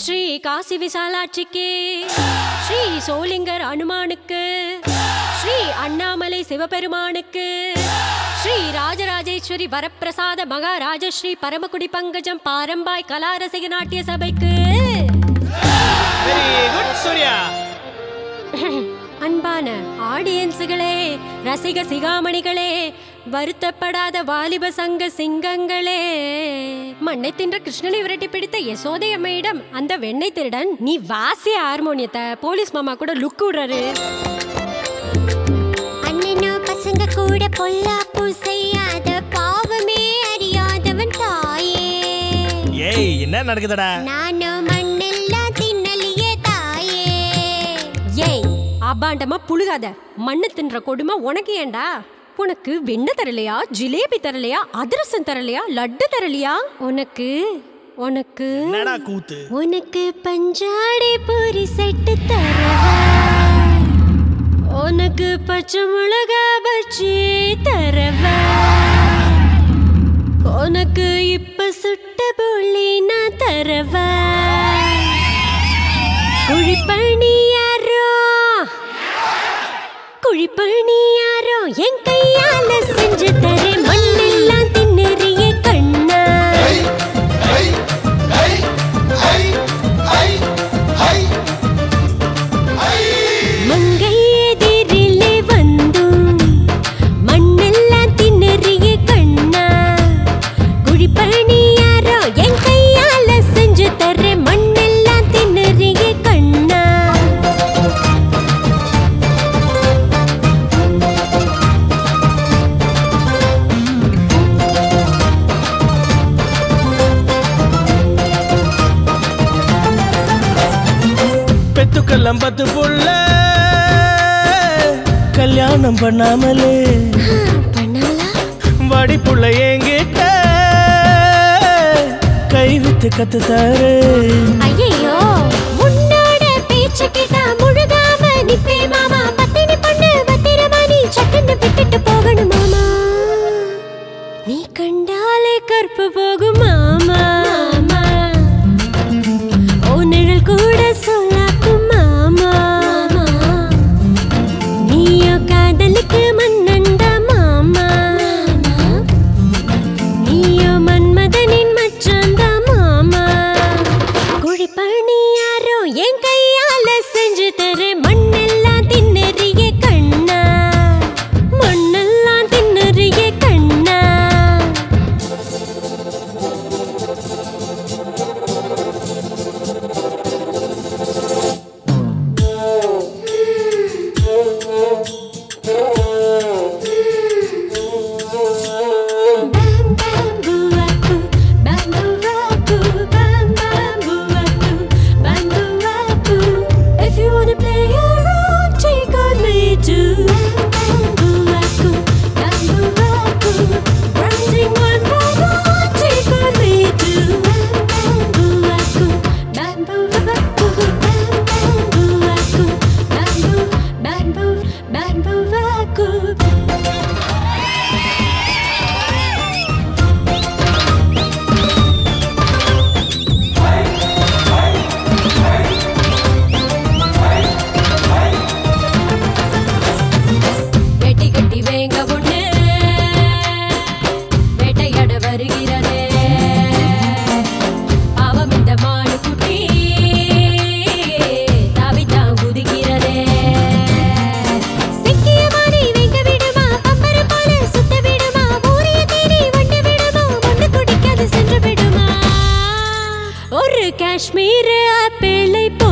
ஸ்ரீ காசி விசாலாட்சிக்கு, ஸ்ரீ சோளிங்கர் அனுமானுக்கு, ஸ்ரீ அண்ணாமலை சிவபெருமானுக்கு, ஸ்ரீ ராஜராஜேஸ்வரி வரப்பிரசாத மகாராஜஸ்ரீ பரமக்குடி பங்கஜம் பாரம்பாய் கலாரசிக நாட்டிய சபைக்கு. அன்பான ஆடியன்ஸுகளே, ரசிக சிகாமணிகளே, வருத்தப்படாத வாலிப சங்க சிங்கங்களே, மண்ணை தின்ற கிருஷ்ணனை விரட்டி பிடித்த யசோதை அம்மையிடம் அந்த வெண்ணெய் திருடன் நீ வாசிய ஹார்மோனியத்தை போலீஸ் மாமா கூட லுக் விடுறாரு. அண்ணனோ பசங்க கூட பொல்லாப்பு செய்யாத பாவமே அறியாதவன் தாயே. ஏய் என்ன நடக்குதுடா? நானோ மண்ணெல்லாம் தின்னலியே தாயே. ஏய் அபாண்டமா புழுகாத, மண்ணு தின்ற கொடுமை உனக்கு ஏண்டா? உனக்கு வெண்ணெய் தரலையா, ஜிலேபி தரலையா, அதிரசம் தரலையா, லட்டு தரலையா? உனக்கு உனக்கு என்னடா கூத்து? உனக்கு பஞ்சாடி பூரி செட்டு தரவா, உனக்கு பச்சை மிளகா பச்சி தரவா, உனக்கு இப்ப சுட்ட போலி நான் தரவா. குழிப்பணியாரோ குழிப்பணியாரோ என் கையால செஞ்சு தரே, மண்ணெல்லாம் தின்னறிய கண்ணா. மங்கை எதிரிலே வந்தும் மண்ணெல்லாம் தின்னறிய கண்ணா. குழிப்பணியாரோ என் கையால செஞ்சு தரே, மண்ணெல்லாம் தின்னறிய கண்ணா. பெத்துக்கெல்லாம் 10 புள்ள கல்யாணம் பண்ணாமலே வாடி புள்ள என்கிட்ட கை வித்து கத்துத்தாரு. ஐயோ உன்னோட பேச்சு கேட்டா முழுகாம நிப்பே மாமா. பத்தினி பண்ணு பத்திரமா நீ சட்டுன்னு விட்டுட்டு போகணும் மாமா. நீ கண்டாலே கற்பு போகும் மாமா. ஓ நிழல் கூட சொல்லாக்கும் மாமா. நீயோ காதலுக்கு மன்னண்டா மாமா. நீயோ மன்மதனின் மச்சான்டா மாமா. குழிப்பணியாரோ என் கையால செஞ்சு தரே, மண்ணெல்லாம் தின்னறிய கண்ணா. மண்ணெல்லாம் தின்னறிய கண்ணா. If you wanna play around, take on me too. Rising one by one, take on me too. வெட்டி கட்டி வேங்க பொண்ணு வேட்டையாட வருகிறதே, பாவம் இந்த மாடு குட்டி தாவித்தான் குதிக்கிறதே. சிக்கிய மானை வைக்க விடுமா, பம்பர போல சுத்த விடுமா, ஊரிய தேடி வண்டு விடுமா, ஒன்று குடிக்காது சென்று விடுமா. ஒரு காஷ்மீர் ஆப்பிளை போ